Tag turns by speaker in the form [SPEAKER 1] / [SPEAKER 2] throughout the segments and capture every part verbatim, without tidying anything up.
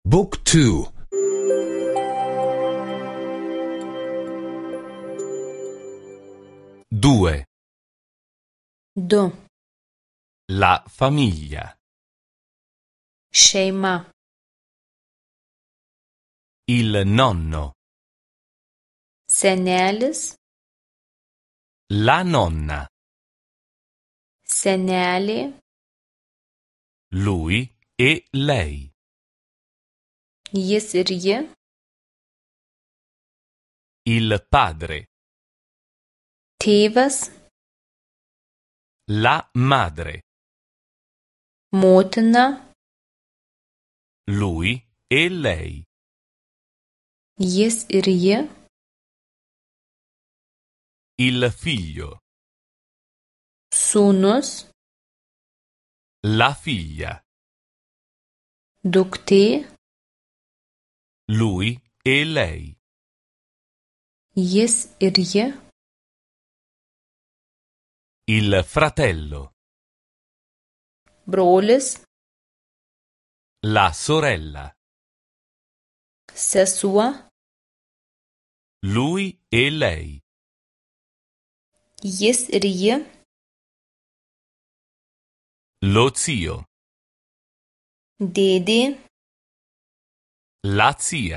[SPEAKER 1] Book two. Due.
[SPEAKER 2] Du.
[SPEAKER 1] La famiglia.
[SPEAKER 2] Šeima.
[SPEAKER 1] Il nonno.
[SPEAKER 2] Senelis.
[SPEAKER 1] La nonna.
[SPEAKER 2] Senelė.
[SPEAKER 1] Lui e lei.
[SPEAKER 2] Jis ir ji.
[SPEAKER 1] Il padre.
[SPEAKER 2] Tėvas.
[SPEAKER 1] La madre.
[SPEAKER 2] Motina.
[SPEAKER 1] Lui e lei.
[SPEAKER 2] Jis ir ji.
[SPEAKER 1] Il figlio.
[SPEAKER 2] Sūnus.
[SPEAKER 1] La figlia.
[SPEAKER 2] Duktė.
[SPEAKER 1] Lui e lei.
[SPEAKER 2] Jis ir ji.
[SPEAKER 1] Il fratello.
[SPEAKER 2] Brolis.
[SPEAKER 1] La sorella.
[SPEAKER 2] Sesuo.
[SPEAKER 1] Lui e lei.
[SPEAKER 2] Jis ir ji.
[SPEAKER 1] Lo zio.
[SPEAKER 2] Dėdė.
[SPEAKER 1] La zia.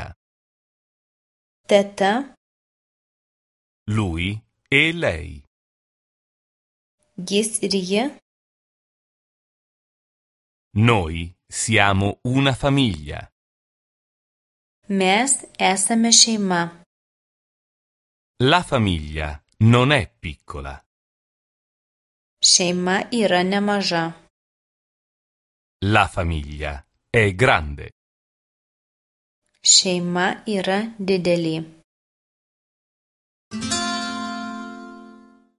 [SPEAKER 2] Teta.
[SPEAKER 1] Lui e lei.
[SPEAKER 2] Jis ir ji.
[SPEAKER 1] Noi siamo una famiglia.
[SPEAKER 2] Mes esame šeima.
[SPEAKER 1] La famiglia non è piccola.
[SPEAKER 2] Šeima yra nemaža.
[SPEAKER 1] La famiglia è grande.
[SPEAKER 2] Šeima yra didelė.